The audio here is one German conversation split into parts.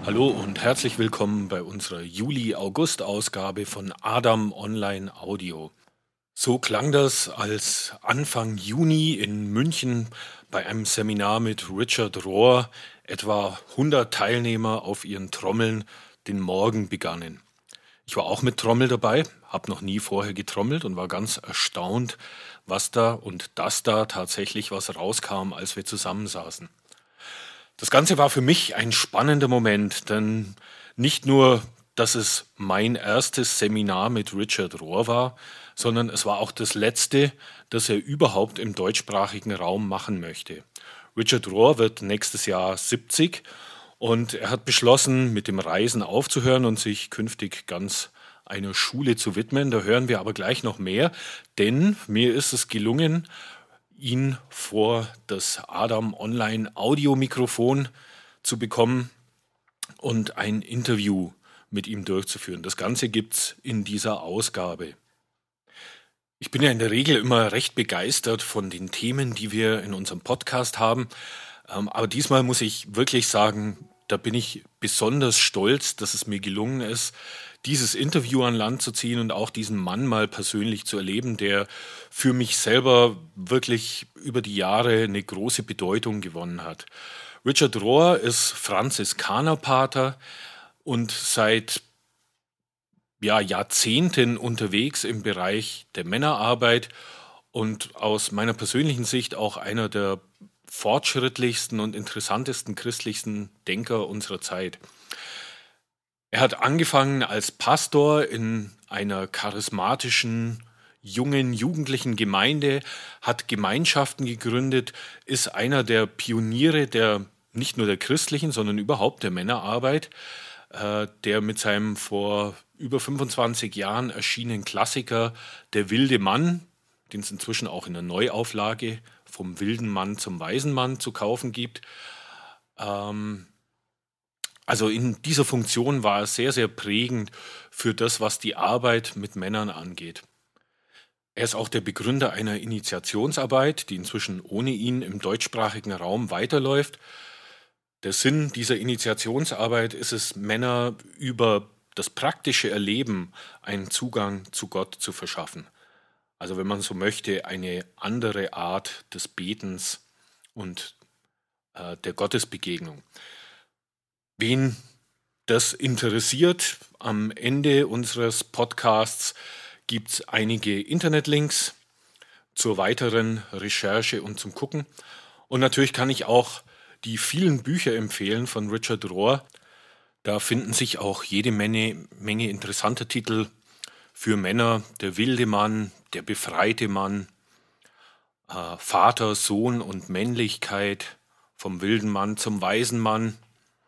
Hallo und herzlich willkommen bei unserer Juli-August-Ausgabe von Adam Online Audio. So klang das, als Anfang Juni in München bei einem Seminar mit Richard Rohr etwa 100 Teilnehmer auf ihren Trommeln den Morgen begannen. Ich war auch mit Trommel dabei, habe noch nie vorher getrommelt und war ganz erstaunt, was da und dass da tatsächlich was rauskam, als wir zusammensaßen. Das Ganze war für mich ein spannender Moment, denn nicht nur, dass es mein erstes Seminar mit Richard Rohr war, sondern es war auch das letzte, das er überhaupt im deutschsprachigen Raum machen möchte. Richard Rohr wird nächstes Jahr 70 und er hat beschlossen, mit dem Reisen aufzuhören und sich künftig ganz einer Schule zu widmen. Da hören wir aber gleich noch mehr, denn mir ist es gelungen, ihn vor das Adam Online Audio-Mikrofon zu bekommen und ein Interview mit ihm durchzuführen. Das Ganze gibt's in dieser Ausgabe. Ich bin ja in der Regel immer recht begeistert von den Themen, die wir in unserem Podcast haben. Aber diesmal muss ich wirklich sagen, da bin ich besonders stolz, dass es mir gelungen ist, dieses Interview an Land zu ziehen und auch diesen Mann mal persönlich zu erleben, der für mich selber wirklich über die Jahre eine große Bedeutung gewonnen hat. Richard Rohr ist Franziskanerpater und seit Jahrzehnten unterwegs im Bereich der Männerarbeit und aus meiner persönlichen Sicht auch einer der fortschrittlichsten und interessantesten christlichsten Denker unserer Zeit. Er hat angefangen als Pastor in einer charismatischen, jungen, jugendlichen Gemeinde, hat Gemeinschaften gegründet, ist einer der Pioniere der nicht nur der christlichen, sondern überhaupt der Männerarbeit, der mit seinem vor über 25 Jahren erschienenen Klassiker Der wilde Mann, den es inzwischen auch in der Neuauflage vom wilden Mann zum weisen Mann zu kaufen gibt. Also in dieser Funktion war er sehr, sehr prägend für das, was die Arbeit mit Männern angeht. Er ist auch der Begründer einer Initiationsarbeit, die inzwischen ohne ihn im deutschsprachigen Raum weiterläuft. Der Sinn dieser Initiationsarbeit ist es, Männer über das praktische Erleben einen Zugang zu Gott zu verschaffen. Also wenn man so möchte, eine andere Art des Betens und der Gottesbegegnung. Wen das interessiert, am Ende unseres Podcasts gibt es einige Internetlinks zur weiteren Recherche und zum Gucken. Und natürlich kann ich auch die vielen Bücher empfehlen von Richard Rohr. Da finden sich auch jede Menge interessanter Titel für Männer. Der wilde Mann, der befreite Mann, Vater, Sohn und Männlichkeit, vom wilden Mann zum weisen Mann.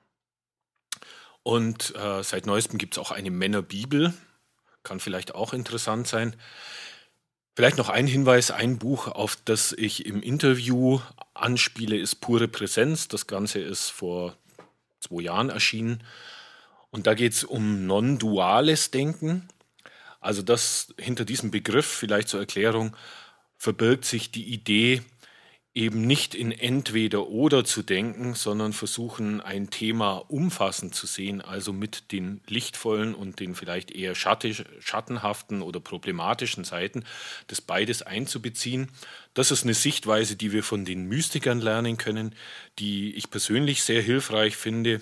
Und seit neuestem gibt es auch eine Männerbibel, kann vielleicht auch interessant sein. Vielleicht noch ein Hinweis, ein Buch, auf das ich im Interview anspiele, ist Pure Präsenz. Das Ganze ist vor 2 Jahren erschienen. Und da geht es um non-duales Denken. Also das hinter diesem Begriff, vielleicht zur Erklärung, verbirgt sich die Idee, eben nicht in entweder oder zu denken, sondern versuchen, ein Thema umfassend zu sehen, also mit den lichtvollen und den vielleicht eher schattenhaften oder problematischen Seiten des beides einzubeziehen. Das ist eine Sichtweise, die wir von den Mystikern lernen können, die ich persönlich sehr hilfreich finde,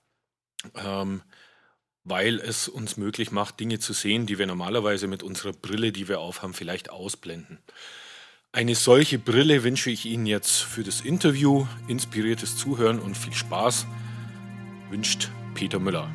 weil es uns möglich macht, Dinge zu sehen, die wir normalerweise mit unserer Brille, die wir aufhaben, vielleicht ausblenden. Eine solche Brille wünsche ich Ihnen jetzt für das Interview. Inspiriertes Zuhören und viel Spaß wünscht Peter Müller.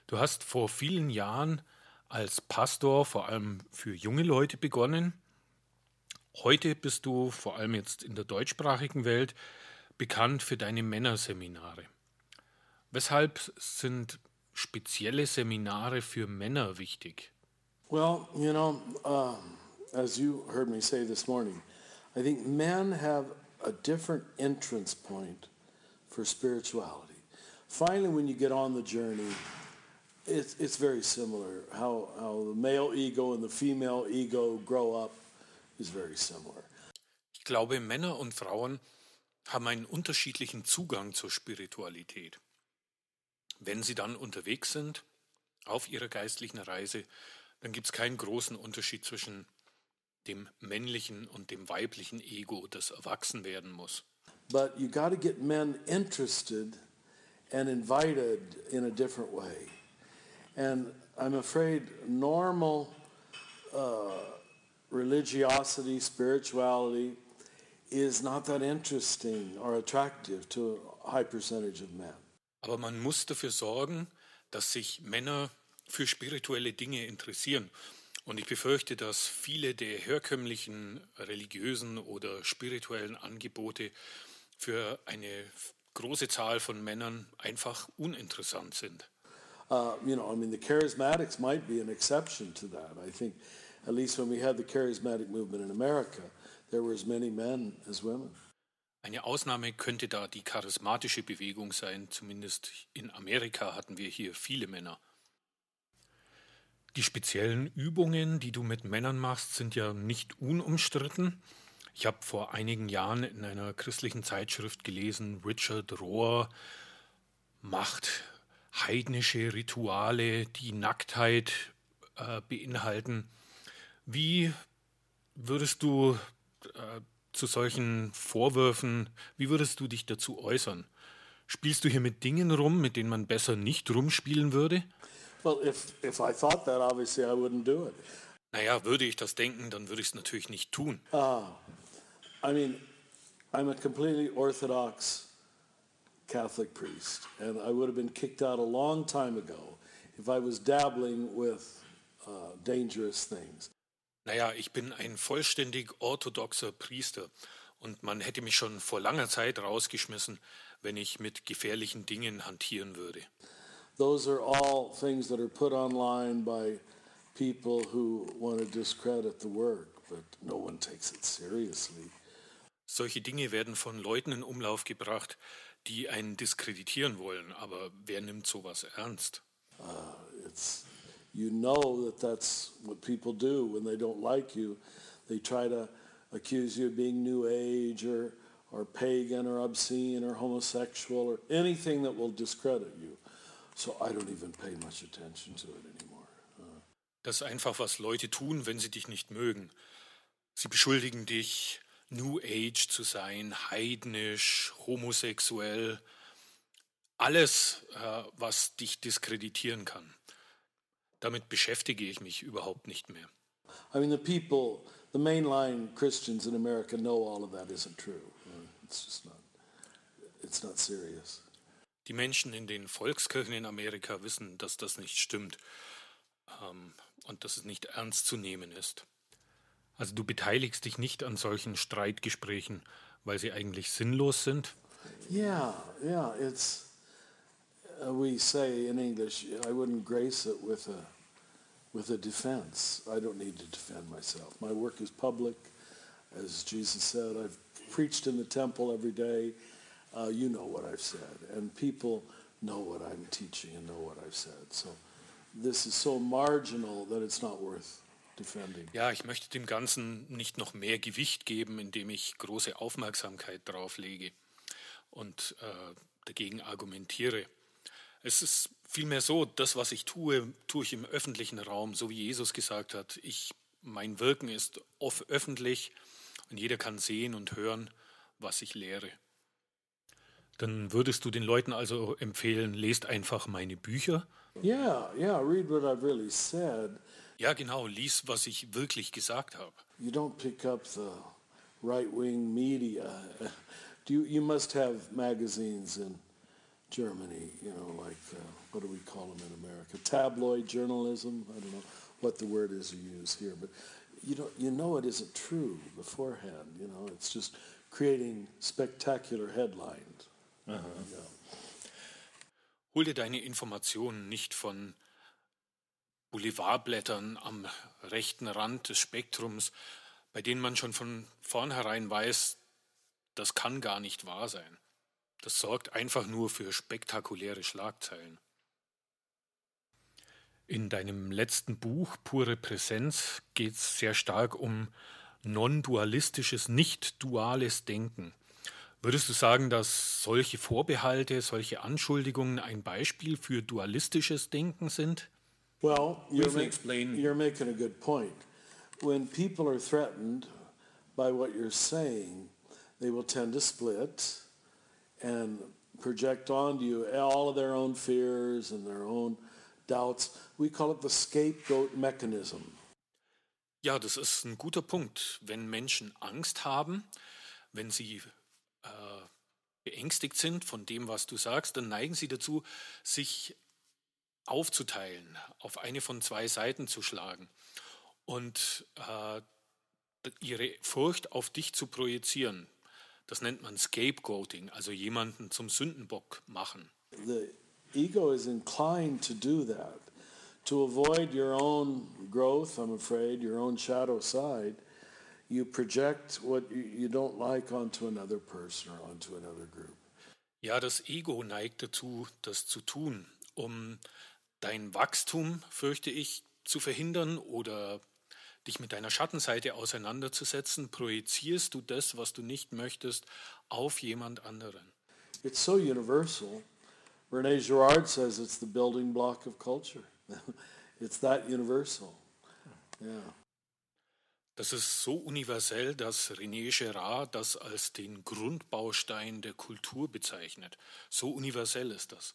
Du hast vor vielen Jahren als Pastor vor allem für junge Leute begonnen. Heute bist du vor allem jetzt in der deutschsprachigen Welt bekannt für deine Männerseminare. Weshalb sind spezielle Seminare für Männer wichtig? Well, as you heard me say this morning, I think men have a different entrance point for spirituality. Finally, when you get on the journey, it's very similar. How the male ego and the female ego grow up is very similar. Ich glaube, Männer und Frauen haben einen unterschiedlichen Zugang zur Spiritualität. Wenn sie dann unterwegs sind, auf ihrer geistlichen Reise, dann gibt es keinen großen Unterschied zwischen dem männlichen und dem weiblichen Ego, das erwachsen werden muss. But you got to get men interested and invited in a different way. And I'm afraid normal religiosity, spirituality is not that interesting or attractive to a high percentage of men. Aber man muss dafür sorgen, dass sich Männer für spirituelle Dinge interessieren. Und ich befürchte, dass viele der herkömmlichen religiösen oder spirituellen Angebote für eine große Zahl von Männern einfach uninteressant sind. The charismatics might be an exception to that. I think, at least when we had the charismatic movement in America, there were as many men as women. Eine Ausnahme könnte da die charismatische Bewegung sein. Zumindest in Amerika hatten wir hier viele Männer. Die speziellen Übungen, die du mit Männern machst, sind ja nicht unumstritten. Ich habe vor einigen Jahren in einer christlichen Zeitschrift gelesen, Richard Rohr macht heidnische Rituale, die Nacktheit beinhalten. Wie würdest du zu solchen Vorwürfen, wie würdest du dich dazu äußern? Spielst du hier mit Dingen rum, mit denen man besser nicht rumspielen würde? Well, if I thought that, obviously I wouldn't do it. Naja, würde ich das denken, dann würde ich es natürlich nicht tun. I'm a completely Orthodox Catholic priest, and I would have been kicked out a long time ago if I was dabbling with dangerous things. Naja, ich bin ein vollständig orthodoxer Priester und man hätte mich schon vor langer Zeit rausgeschmissen, wenn ich mit gefährlichen Dingen hantieren würde. Those are all things that are put online by people who want to discredit the work, but no one takes it seriously. Solche Dinge werden von Leuten in Umlauf gebracht, die einen diskreditieren wollen, aber wer nimmt sowas ernst? You know that's what people do when they don't like you. They try to accuse you of being New Age or pagan or obscene or homosexual or anything that will discredit you. So I don't even pay much attention to it anymore. Das ist einfach, was Leute tun, wenn sie dich nicht mögen. Sie beschuldigen dich, New Age zu sein, heidnisch, homosexuell, alles, was dich diskreditieren kann. Damit beschäftige ich mich überhaupt nicht mehr. The mainline Christians in America know all of that isn't true. It's not serious. Die Menschen in den Volkskirchen in Amerika wissen, dass das nicht stimmt und dass es nicht ernst zu nehmen ist. Also du beteiligst dich nicht an solchen Streitgesprächen, weil sie eigentlich sinnlos sind? Yeah, it's we say in English, I wouldn't grace it with a defense. I don't need to defend myself. My work is public. As Jesus said, I've preached in the temple every day. You know what I've said. And people know what I'm teaching and know what I've said. So this is so marginal that it's not worth defending. Ja, ich möchte dem Ganzen nicht noch mehr Gewicht geben, indem ich große Aufmerksamkeit drauf lege und dagegen argumentiere. Es ist vielmehr so, das, was ich tue, tue ich im öffentlichen Raum, so wie Jesus gesagt hat. Mein Wirken ist öffentlich und jeder kann sehen und hören, was ich lehre. Dann würdest du den Leuten also empfehlen, lest einfach meine Bücher? Yeah, read what I've really said. Ja, genau, lies, was ich wirklich gesagt habe. You don't pick up the right-wing media. You must have magazines in Germany, like, what do we call them in America? Tabloid journalism? I don't know what the word is you use here, but it isn't true beforehand. It's just creating spectacular headlines. Aha. Ja. Hol dir deine Informationen nicht von Boulevardblättern am rechten Rand des Spektrums, bei denen man schon von vornherein weiß, das kann gar nicht wahr sein. Das sorgt einfach nur für spektakuläre Schlagzeilen. In deinem letzten Buch Pure Präsenz geht es sehr stark um non-dualistisches, nicht-duales Denken. Würdest du sagen, dass solche Vorbehalte, solche Anschuldigungen ein Beispiel für dualistisches Denken sind? Well, you're making a good point. When people are threatened by what you're saying, they will tend to split and project onto you all of their own fears and their own doubts. We call it the scapegoat mechanism. Ja, das ist ein guter Punkt. Wenn Menschen Angst haben, wenn sie beängstigt sind von dem, was du sagst, dann neigen sie dazu, sich aufzuteilen, auf eine von zwei Seiten zu schlagen und ihre Furcht auf dich zu projizieren. Das nennt man Scapegoating, also jemanden zum Sündenbock machen. The ego is inclined to do that, to avoid your own growth, I'm afraid, your own shadow side. You project what you don't like onto another person or onto another group. Ja, das Ego neigt dazu, das zu tun, um dein Wachstum, fürchte ich, zu verhindern oder dich mit deiner Schattenseite auseinanderzusetzen, projizierst du das, was du nicht möchtest, auf jemand anderen. It's so universal. René Girard says it's the building block of culture. It's that universal. Yeah. Das ist so universell, dass René Girard das als den Grundbaustein der Kultur bezeichnet. So universell ist das.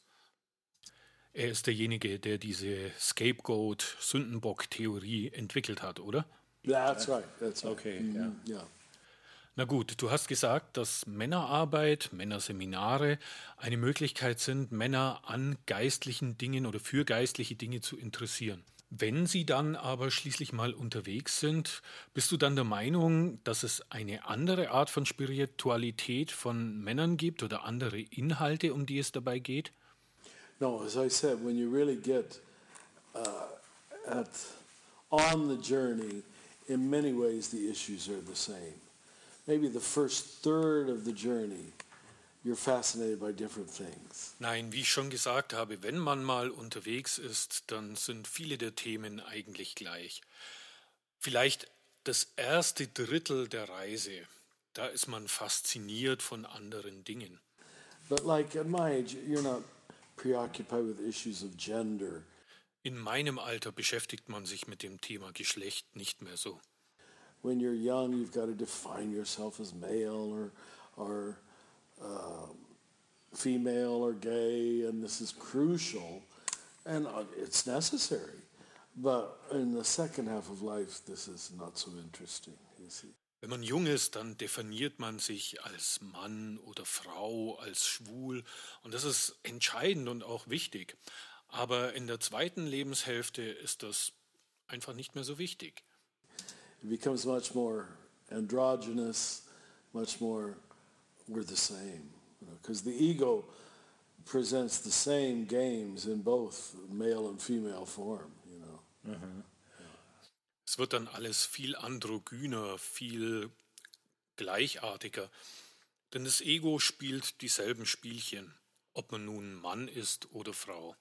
Er ist derjenige, der diese Scapegoat-Sündenbock-Theorie entwickelt hat, oder? That's right. Okay, yeah. Na gut, du hast gesagt, dass Männerarbeit, Männerseminare eine Möglichkeit sind, Männer an geistlichen Dingen oder für geistliche Dinge zu interessieren. Wenn sie dann aber schließlich mal unterwegs sind, bist du dann der Meinung, dass es eine andere Art von Spiritualität von Männern gibt oder andere Inhalte, um die es dabei geht? No, as I said, when you really get on the journey, in many ways the issues are the same. Maybe the first third of the journey, you're fascinated by different things. Nein, wie ich schon gesagt habe, wenn man mal unterwegs ist, dann sind viele der Themen eigentlich gleich. Vielleicht das erste Drittel der Reise, da ist man fasziniert von anderen Dingen. But like at my age, you're not preoccupied with issues of gender. In meinem Alter beschäftigt man sich mit dem Thema Geschlecht nicht mehr so. When you're young, you've got to define yourself as male or female or gay, and this is crucial, and it's necessary. But in the second half of life, this is not so interesting, you see. Wenn man jung ist, dann definiert man sich als Mann oder Frau, als schwul, und das ist entscheidend und auch wichtig. Aber in der zweiten Lebenshälfte ist das einfach nicht mehr so wichtig. It becomes much more androgynous, much more we're the same, because the ego presents the same games in both male and female form, Es wird dann alles viel androgyner, viel gleichartiger, denn das Ego spielt dieselben Spielchen, ob man nun Mann ist oder Frau.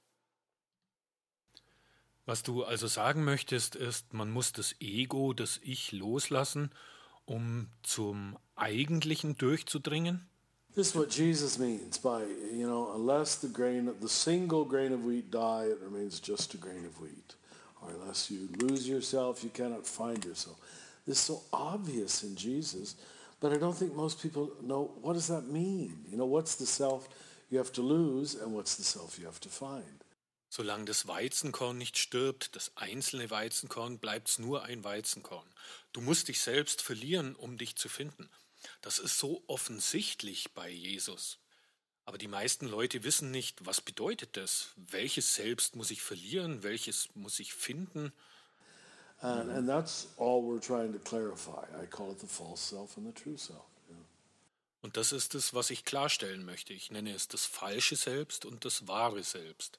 Was du also sagen möchtest, ist, man muss das Ego, das Ich loslassen, um zum Eigentlichen durchzudringen? This is what Jesus means by, unless the single grain of wheat die, it remains just a grain of wheat. Or unless you lose yourself, you cannot find yourself. This is so obvious in Jesus, but I don't think most people know, what does that mean? What's the self you have to lose and what's the self you have to find? Solange das Weizenkorn nicht stirbt, das einzelne Weizenkorn, bleibt's nur ein Weizenkorn. Du musst dich selbst verlieren, um dich zu finden. Das ist so offensichtlich bei Jesus. Aber die meisten Leute wissen nicht, was bedeutet das? Welches Selbst muss ich verlieren? Welches muss ich finden? And that's all we're trying to clarify. I call it the false self and the true self. Yeah. Und das ist es, was ich klarstellen möchte. Ich nenne es das falsche Selbst und das wahre Selbst.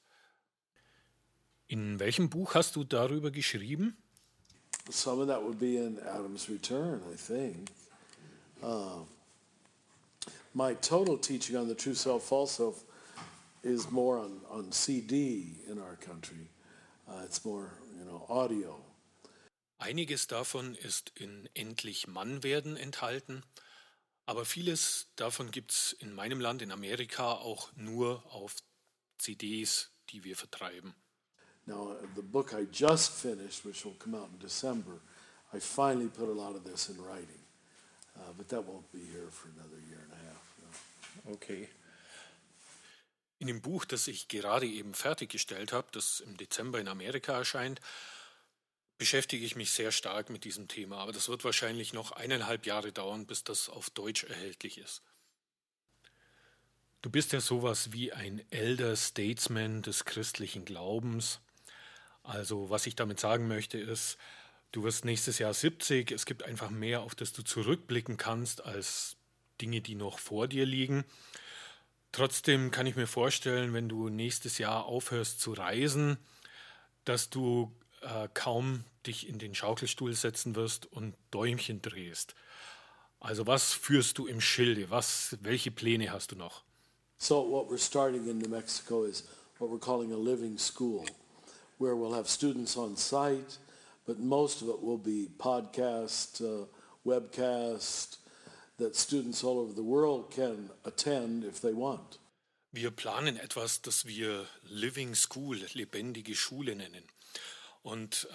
In welchem Buch hast du darüber geschrieben? Some of that would be in Adam's Return, I think. My total teaching on the true self, false self is more on CD in our country. It's more, audio. Einiges davon ist in Endlich Mann werden enthalten, aber vieles davon gibt es in meinem Land, in Amerika, auch nur auf CDs, die wir vertreiben. Now, the book I just finished, which will come out in December, I finally put a lot of this in writing. But that won't be here for another year and a half. Okay. In dem Buch, das ich gerade eben fertiggestellt habe, das im Dezember in Amerika erscheint, beschäftige ich mich sehr stark mit diesem Thema. Aber das wird wahrscheinlich noch 1,5 Jahre dauern, bis das auf Deutsch erhältlich ist. Du bist ja sowas wie ein Elder Statesman des christlichen Glaubens. Also was ich damit sagen möchte ist, du wirst nächstes Jahr 70, es gibt einfach mehr, auf das du zurückblicken kannst, als Dinge, die noch vor dir liegen. Trotzdem kann ich mir vorstellen, wenn du nächstes Jahr aufhörst zu reisen, dass du kaum dich in den Schaukelstuhl setzen wirst und Däumchen drehst. Also was führst du im Schilde? Welche Pläne hast du noch? So what we're starting in New Mexico is what we're calling a living school, where we'll have students on site, but most of it will be podcast, webcast, that students all over the world can attend if they want. Wir planen etwas, das wir Living School, lebendige Schule nennen. Und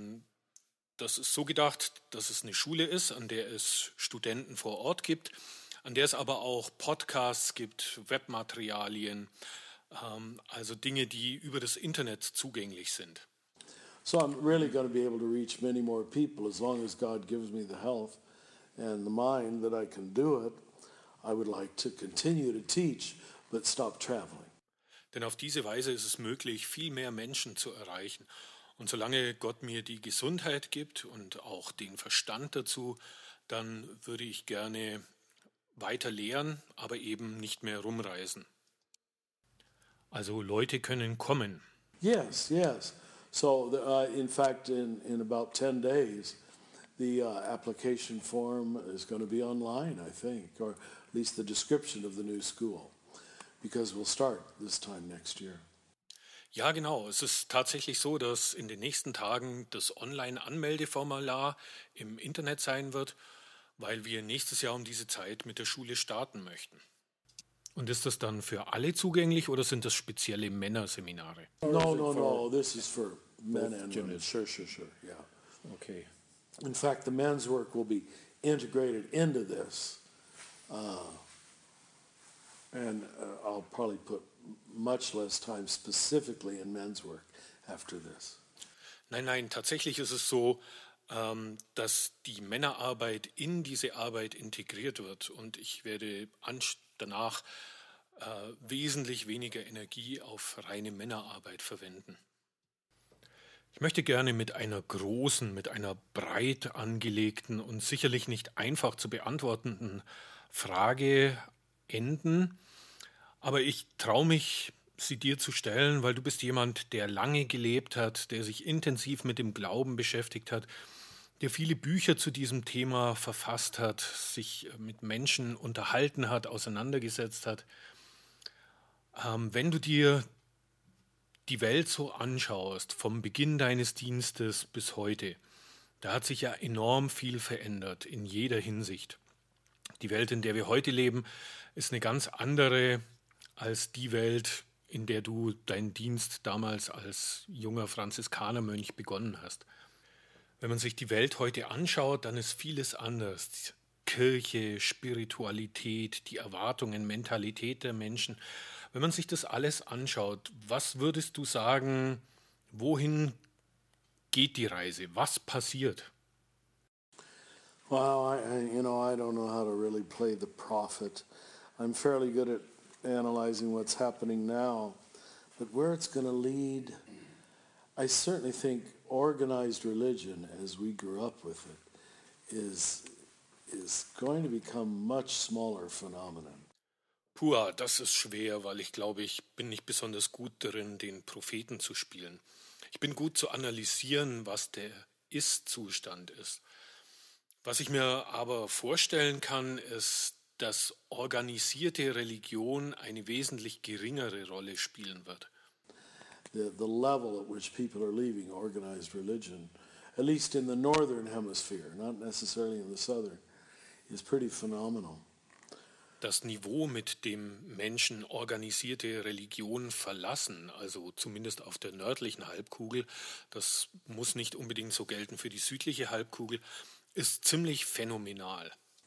das ist so gedacht, dass es eine Schule ist, an der es Studenten vor Ort gibt, an der es aber auch Podcasts gibt, Webmaterialien, also Dinge, die über das Internet zugänglich sind. So I'm really going to be able to reach many more people as long as God gives me the health and the mind that I can do it. I would like to continue to teach, but stop traveling. Denn auf diese Weise ist es möglich, viel mehr Menschen zu erreichen. Und solange Gott mir die Gesundheit gibt und auch den Verstand dazu, dann würde ich gerne weiter lehren, aber eben nicht mehr rumreisen. Also Leute können kommen. Yes. So in fact, in about 10 days, the application form is going to be online, I think, or at least the description of the new school, because we'll start this time next year. Ja, genau. Es ist tatsächlich so, dass in den nächsten Tagen das Online-Anmeldeformular im Internet sein wird, weil wir nächstes Jahr um diese Zeit mit der Schule starten möchten. Und ist das dann für alle zugänglich oder sind das spezielle Männerseminare? No. This is for men and women. Sure. Yeah. Okay. In fact, the men's work will be integrated into this. And I'll probably put much less time specifically in men's work after this. Nein, tatsächlich ist es so, dass die Männerarbeit in diese Arbeit integriert wird und ich werde danach wesentlich weniger Energie auf reine Männerarbeit verwenden. Ich möchte gerne mit einer breit angelegten und sicherlich nicht einfach zu beantwortenden Frage enden, aber ich traue mich, sie dir zu stellen, weil du bist jemand, der lange gelebt hat, der sich intensiv mit dem Glauben beschäftigt hat, der viele Bücher zu diesem Thema verfasst hat, sich mit Menschen unterhalten hat, auseinandergesetzt hat. Wenn du dir die Welt so anschaust, vom Beginn deines Dienstes bis heute, da hat sich ja enorm viel verändert in jeder Hinsicht. Die Welt, in der wir heute leben, ist eine ganz andere als die Welt, in der du deinen Dienst damals als junger Franziskanermönch begonnen hast. Wenn man sich die Welt heute anschaut, dann ist vieles anders. Kirche, Spiritualität, die Erwartungen, Mentalität der Menschen. Wenn man sich das alles anschaut, was würdest du sagen, wohin geht die Reise? Was passiert? Well, I don't know how to really play the prophet. I'm fairly good at analyzing what's happening now, but where it's going to lead, I certainly think organized religion, as we grew up with it, is going to become much smaller phenomenon. Puh, das ist schwer, weil ich glaube, ich bin nicht besonders gut darin, den Propheten zu spielen. Ich bin gut zu analysieren, was der Ist-Zustand ist. Was ich mir aber vorstellen kann, ist, dass organisierte Religion eine wesentlich geringere Rolle spielen wird. The level at which people are leaving organized religion, at least in the northern hemisphere, not necessarily in the southern, is pretty phenomenal. Das Niveau, mit dem Menschen organisierte Religion verlassen, also zumindest auf der nördlichen Halbkugel, das muss nicht unbedingt so gelten für die südliche Halbkugel, ist ziemlich phänomenal.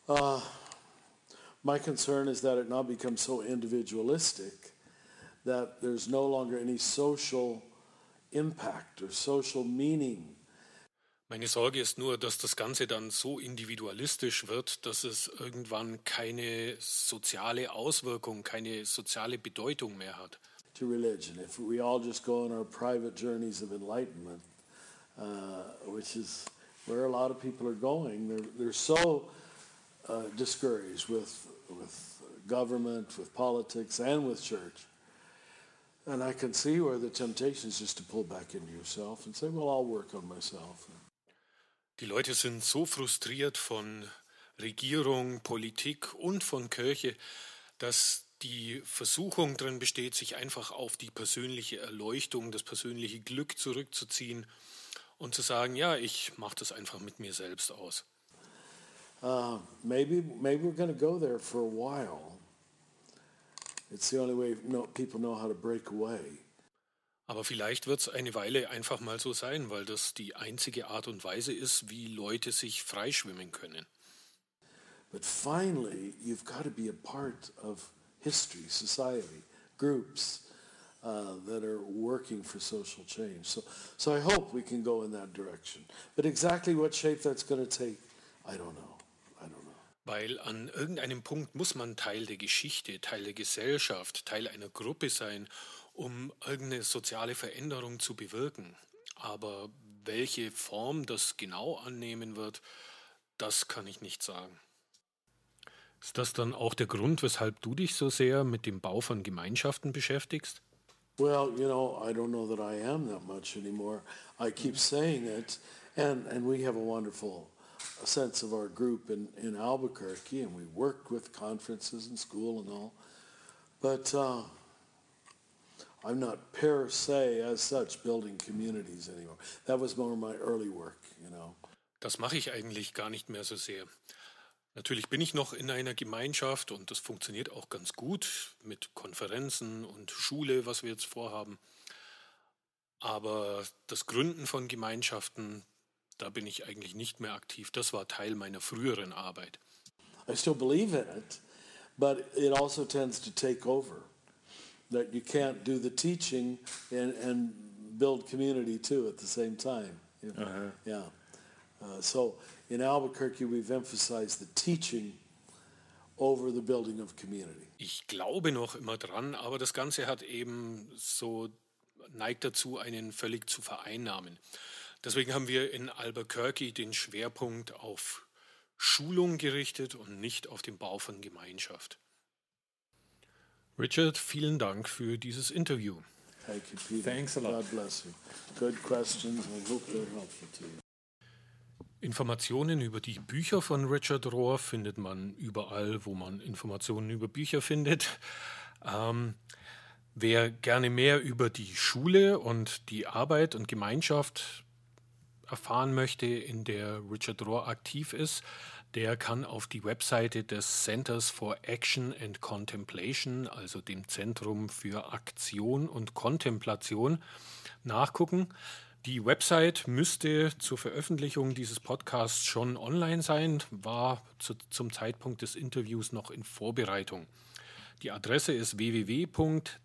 My concern is that it now becomes so individualistic that there's no longer any social impact or social meaning. Meine Sorge ist nur, dass das Ganze dann so individualistisch wird, dass es irgendwann keine soziale Auswirkung, keine soziale Bedeutung mehr hat. To religion, if we all just go on our private journeys of enlightenment, which is where a lot of people are going, they're so discouraged with government, with politics, and with church. And I can see where the temptation is just to pull back into yourself and say, well, I'll work on myself. Die Leute sind so frustriert von Regierung, Politik und von Kirche, dass die Versuchung drin besteht, sich einfach auf die persönliche Erleuchtung, das persönliche Glück zurückzuziehen und zu sagen, ja, ich mache das einfach mit mir selbst aus. Maybe we're going to go there for a while. It's the only way people know how to break away. Aber vielleicht wird es eine Weile einfach mal so sein, weil das die einzige Art und Weise ist, wie Leute sich freischwimmen können. But finally, you've got to be a part of history, society, groups that are working for social change. So I hope we can go in that direction. But exactly what shape that's going to take, I don't know. Weil an irgendeinem Punkt muss man Teil der Geschichte, Teil der Gesellschaft, Teil einer Gruppe sein, um irgendeine soziale Veränderung zu bewirken. Aber welche Form das genau annehmen wird, das kann ich nicht sagen. Ist das dann auch der Grund, weshalb du dich so sehr mit dem Bau von Gemeinschaften beschäftigst? Well, I don't know that I am that much anymore. I keep saying it, and we have a wonderful sense of our group in Albuquerque, and we worked with conferences and school and all. But I'm not per se as such building communities anymore. That was more my early work, Das mache ich eigentlich gar nicht mehr so sehr. Natürlich bin ich noch in einer Gemeinschaft und das funktioniert auch ganz gut mit Konferenzen und Schule, was wir jetzt vorhaben. Aber das Gründen von Gemeinschaften, da bin ich eigentlich nicht mehr aktiv. Das war Teil meiner früheren Arbeit. I still believe in it, but it also tends to take over. That you can't do the teaching and build community too at the same time. Yeah. So in Albuquerque, we've emphasized the teaching over the building of community. Ich glaube noch immer dran, aber das Ganze hat eben neigt dazu, einen völlig zu vereinnahmen. Deswegen haben wir in Albuquerque den Schwerpunkt auf Schulung gerichtet und nicht auf den Bau von Gemeinschaft. Richard, vielen Dank für dieses Interview. Thank you, Peter. Thanks a lot. God bless you. Good questions. I hope they're helpful to you. Informationen über die Bücher von Richard Rohr findet man überall, wo man Informationen über Bücher findet. Wer gerne mehr über die Schule und die Arbeit und Gemeinschaft erfahren möchte, in der Richard Rohr aktiv ist, der kann auf die Webseite des Centers for Action and Contemplation, also dem Zentrum für Aktion und Kontemplation, nachgucken. Die Website müsste zur Veröffentlichung dieses Podcasts schon online sein, war zum Zeitpunkt des Interviews noch in Vorbereitung. Die Adresse ist www.cac.org.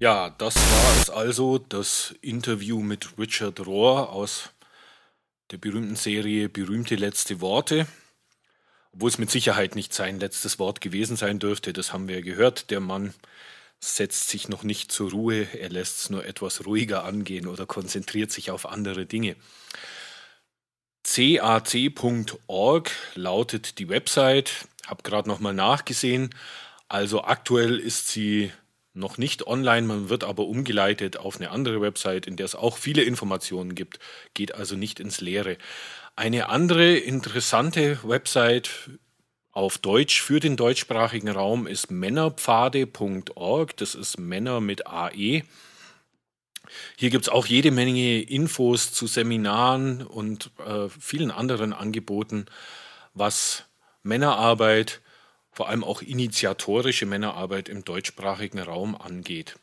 Ja, das war es also, das Interview mit Richard Rohr aus der berühmten Serie Berühmte letzte Worte. Obwohl es mit Sicherheit nicht sein letztes Wort gewesen sein dürfte, das haben wir ja gehört. Der Mann setzt sich noch nicht zur Ruhe, er lässt es nur etwas ruhiger angehen oder konzentriert sich auf andere Dinge. cac.org lautet die Website, habe gerade nochmal nachgesehen. Also aktuell ist sie noch nicht online, man wird aber umgeleitet auf eine andere Website, in der es auch viele Informationen gibt, geht also nicht ins Leere. Eine andere interessante Website auf Deutsch für den deutschsprachigen Raum ist männerpfade.org, das ist Männer mit AE. Hier gibt es auch jede Menge Infos zu Seminaren und vielen anderen Angeboten, was Männerarbeit, vor allem auch initiatorische Männerarbeit im deutschsprachigen Raum angeht.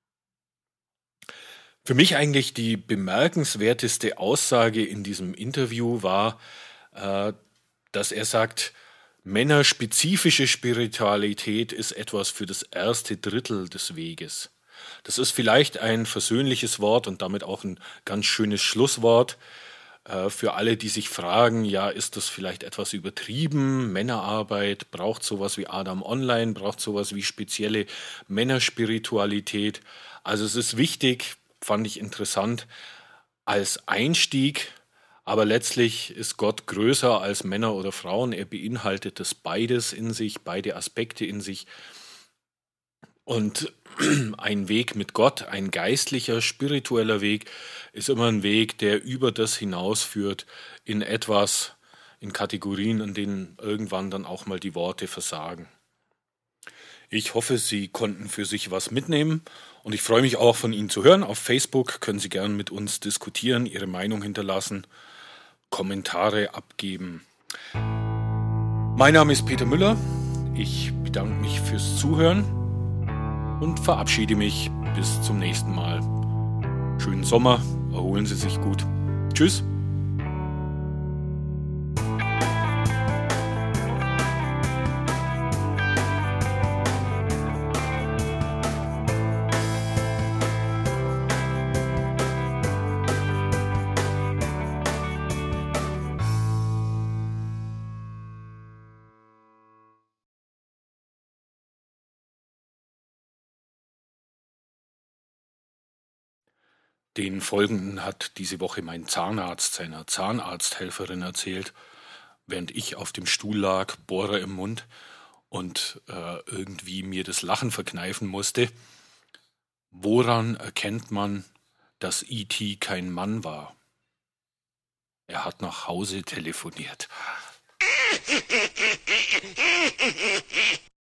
Für mich eigentlich die bemerkenswerteste Aussage in diesem Interview war, dass er sagt, männerspezifische Spiritualität ist etwas für das erste Drittel des Weges. Das ist vielleicht ein versöhnliches Wort und damit auch ein ganz schönes Schlusswort für alle, die sich fragen, ja, ist das vielleicht etwas übertrieben? Männerarbeit, braucht sowas wie Adam Online, braucht sowas wie spezielle Männerspiritualität? Also es ist wichtig, fand ich interessant, als Einstieg, aber letztlich ist Gott größer als Männer oder Frauen. Er beinhaltet das beides in sich, beide Aspekte in sich. Und ein Weg mit Gott, ein geistlicher, spiritueller Weg, ist immer ein Weg, der über das hinausführt in etwas, in Kategorien, in denen irgendwann dann auch mal die Worte versagen. Ich hoffe, Sie konnten für sich was mitnehmen und ich freue mich auch, von Ihnen zu hören. Auf Facebook können Sie gerne mit uns diskutieren, Ihre Meinung hinterlassen, Kommentare abgeben. Mein Name ist Peter Müller. Ich bedanke mich fürs Zuhören und verabschiede mich bis zum nächsten Mal. Schönen Sommer, erholen Sie sich gut. Tschüss. Den Folgenden hat diese Woche mein Zahnarzt seiner Zahnarzthelferin erzählt, während ich auf dem Stuhl lag, Bohrer im Mund und irgendwie mir das Lachen verkneifen musste. Woran erkennt man, dass E.T. kein Mann war? Er hat nach Hause telefoniert.